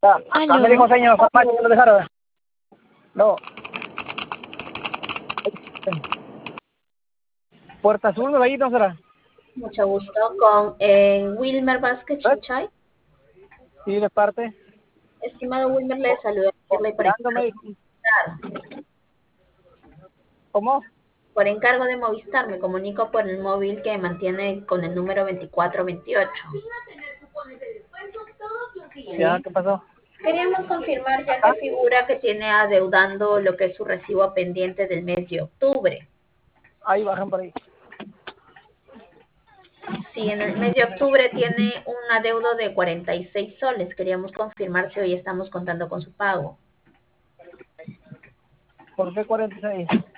Acá me dijo Aló, señor Juan que lo dejara. No, Puerta Azul, Nuevallito, ¿no será? Mucho gusto. Con Wilmer Vázquez ¿Ves? Chinchay. Sí, de parte. Estimado Wilmer, le saludo Confiándome. ¿Cómo? Por encargo de Movistar. Me comunico por el móvil que mantiene con el número 2428. Ya, Sí. ¿qué pasó? Queríamos confirmar ya que Acá, figura que tiene adeudando lo que es su recibo pendiente del mes de octubre. ahí bajan por ahí. Sí, en el mes de octubre tiene un adeudo de 46 soles. Queríamos confirmar si hoy estamos contando con su pago. ¿Por qué 46?